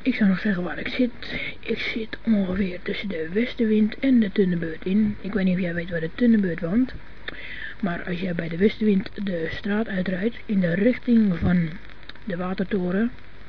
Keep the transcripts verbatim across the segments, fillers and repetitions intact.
ik zou nog zeggen waar ik zit. Ik zit ongeveer tussen de westenwind en de Tunnenbeurt in. Ik weet niet of jij weet waar de Tunnenbeurt woont. Maar als jij bij de westenwind de straat uitrijdt in de richting van de Watertoren.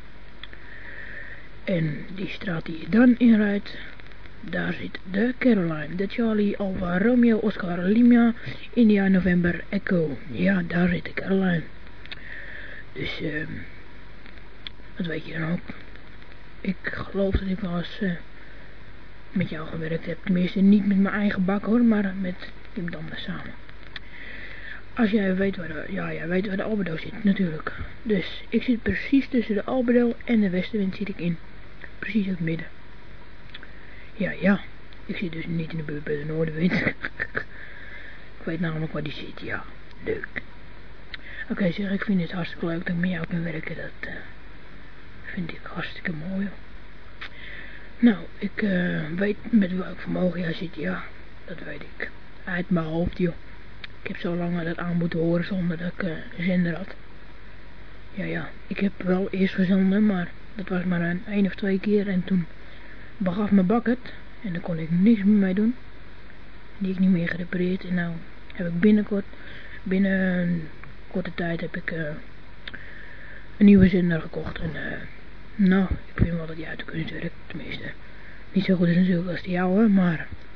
En die straat die je dan inrijdt, daar zit de Caroline. De Charlie Alfa Romeo Oscar Lima India November Echo. Ja, daar zit de Caroline. Dus, eh, uh, dat weet je dan ook. Ik geloof dat ik wel eens uh, met jou gewerkt heb. Tenminste, niet met mijn eigen bak hoor, maar met iemand anders samen. Als jij weet waar de, ja, jij weet waar de Albedo zit, natuurlijk. Dus, ik zit precies tussen de Albedo en de westenwind zit ik in. Precies in het midden. Ja, ja. Ik zit dus niet in de buurt bij de noordenwind. Ik weet namelijk waar die zit, ja. Leuk. Oké, okay, zeg, ik vind het hartstikke leuk dat ik met jou kan werken. Dat uh, vind ik hartstikke mooi. Nou, ik uh, weet met welk vermogen jij zit, ja. Dat weet ik. Uit mijn hoofd, joh. Ik heb zo lang dat aan moeten horen zonder dat ik uh, een zender had. Ja, ja. Ik heb wel eerst gezonden, maar dat was maar een één of twee keer. En toen begaf mijn bak het. En daar kon ik niks meer mee doen. Die ik niet meer gerepareerd. En nou heb ik binnenkort, binnen een korte tijd heb ik uh, een nieuwe zender gekocht. En uh, nou, ik vind wel dat die uit de kunst werkt. Tenminste, niet zo goed is natuurlijk als die jouwe, maar